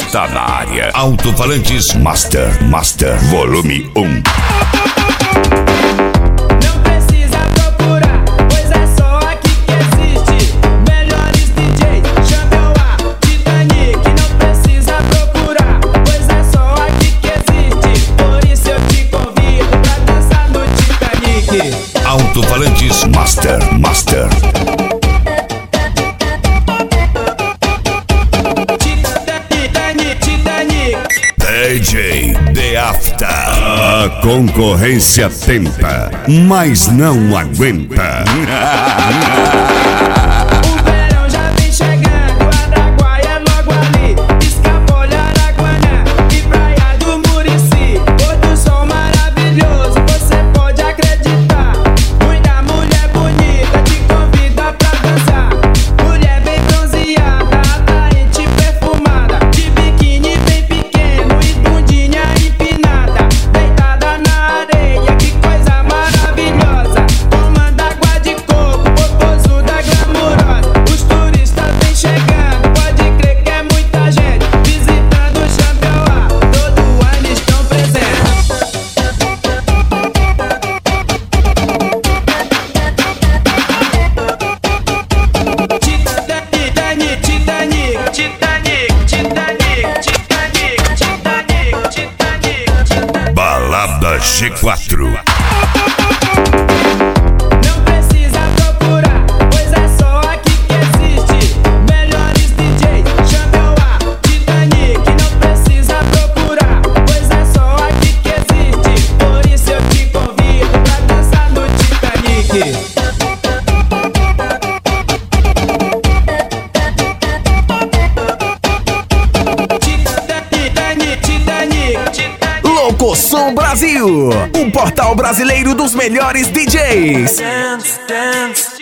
está na área. Alto-falantes Master, volume 1. Alto-falantes Master. DJ The After. A concorrência tenta, mas não aguenta. Balada G4. Som Brasil, um portal brasileiro dos melhores DJs. Dance, dance.